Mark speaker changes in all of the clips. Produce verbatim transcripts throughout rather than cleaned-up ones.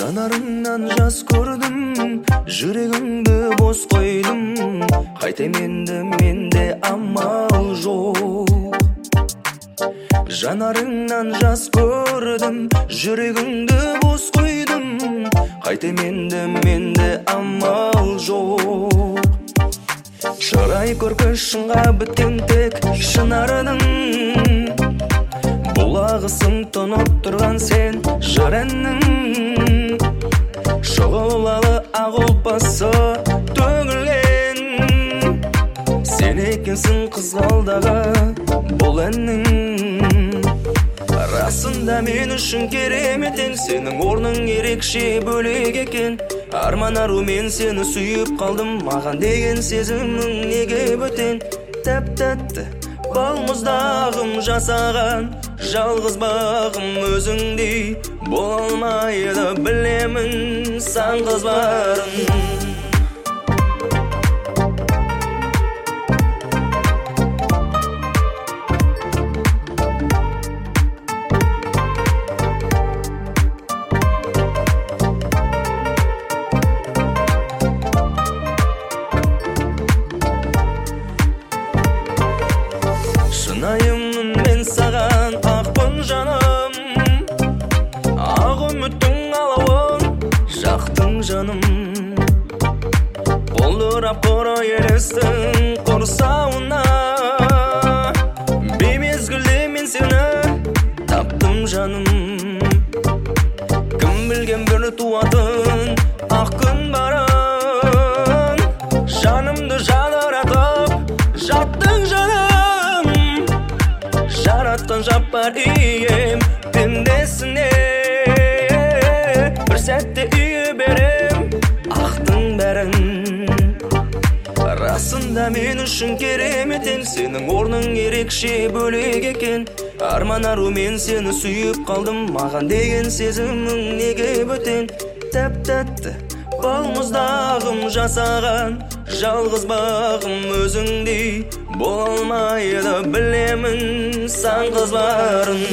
Speaker 1: Жанарыңнан жас көрдім, жүрегіңді бос қойдым. Қайтем енді менде амал жоқ. Жанарыңнан жас көрдім, жүрегіңді бос қойдым. Қайтем енді менде амал жоқ. Шырай көркі шынға біткен тек шынарының. Бұлағысың тұнып тұрған сен жыр әннің. Шұғылалы ақ ұлпасы төгілген. Сен екенсің қызғалдағы бұл әннің. Расында мен үшін керемет ең, сенің орның ерекше бөлек екен. Арман арумен сені сүйіп қалдым, маған деген сезімің неге бөтен. Тәп-тәтті балмұздағым жасаған жалғыз бағым өзіңдей бола алмайды, білемін сан қыз барын. Шынайымын мен саған ақпын жаным, ақ үміттің алауын жақтың жаным. Бұлдырап қора елестің құрсауына, беймезгілде мен сені таптым жаным. Кім білген бір туатын ақ күн барын, жанымды жадыратып жаттың жаным. Жаратқан жаппар ием пендесіне, бір сәтте үйе берем ақтың бәрін. Расында мен үшін керемет ең, сенің орның ерекше бөлек екен. Арман арумен сені сүйіп қалдым, маған деген сезімің неге бөтен. Тәп-тәтті балмұздағым жасаған жалғыз бағым өзіңдей бола алмайды, білемін сан қыз барын.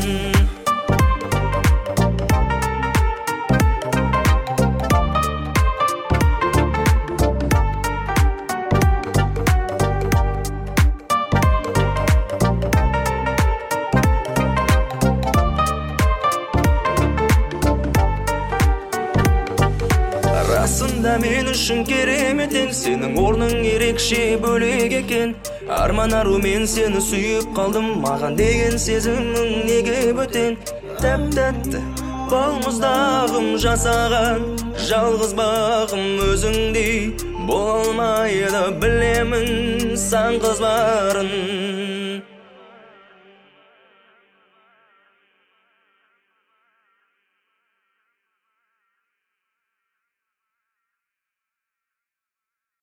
Speaker 1: Расында мен үшін керемет ең, сенің орның ерекше бөлек екен. Арман арумен сені сүйіп қалдым, маған деген сезімің неге бөтен. Тәп-тәтті балмұздағым жасаған жалғыз бағым өзіңдей бола алмайды, білемін сан қыз барын.